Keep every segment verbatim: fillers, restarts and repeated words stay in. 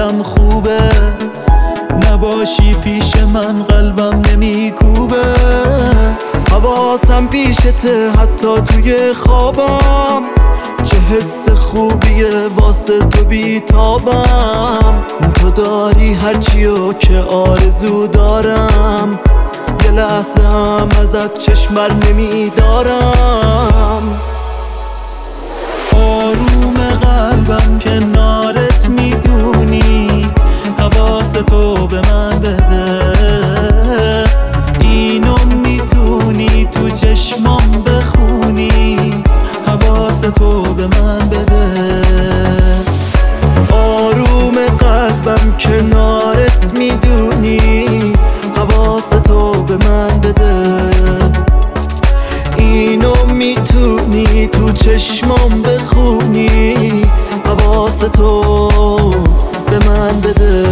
حالم خوبه، نباشی پیش من قلبم نمیکوبه. حواسم پیشته حتی توی خوابم، چه حس خوبیه واسه تو بیتابم. تو داری هرچیو که آرزو دارم، یه لحظه هم ازت چشم بر نمیدارم. آروم قلبم کنارت میدونی، حواس تو به من بده. اینو میتونی تو چشمام بخونی، حواس تو به من بده. آروم قلبم کنارت میدونی، حواس تو به من بده. اینو میتونی تو چشمام بخونی، حواس تو به من بده.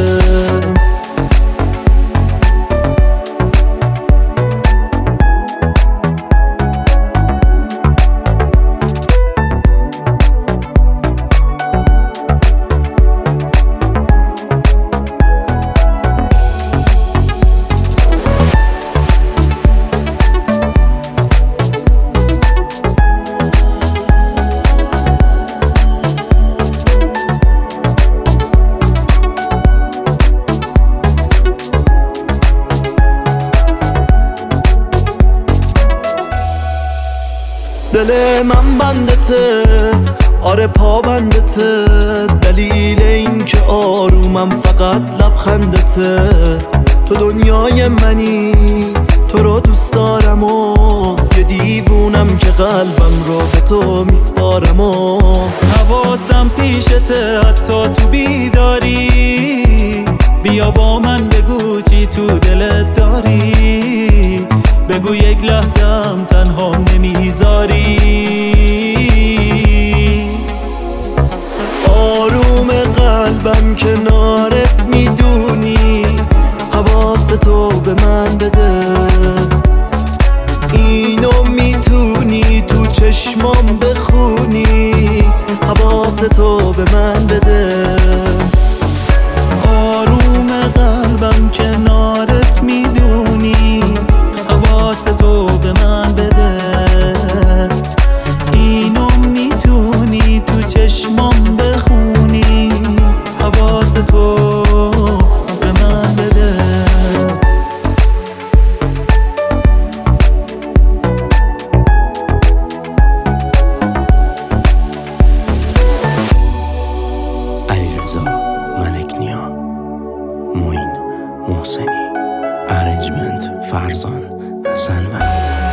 دل من بندته، آره پا بندته. دلیل این که آرومم فقط لبخندته. تو دنیای منی، تو رو دوست دارم و یه دیوونم که قلبم رو به تو میسپارم. و حواسم پیشته حتی تو بیداری، بیا با من بگو چی تو دلت داری. بگو یک لحظه هم تنها نمیذاری. آروم قلبم کنارت میدونی، حواس تو به من بده. اینو میتونی تو چشمام بخونی، حواس تو به من بده. آروم قلبم کنارت میدونی، حواس تو به من بده. اینو میتونی تو چشمام بخونی، حواس تو به من بده. علیرضا ملکنیا، معین محسنی، ارنجمنت فرزان حسن وحید.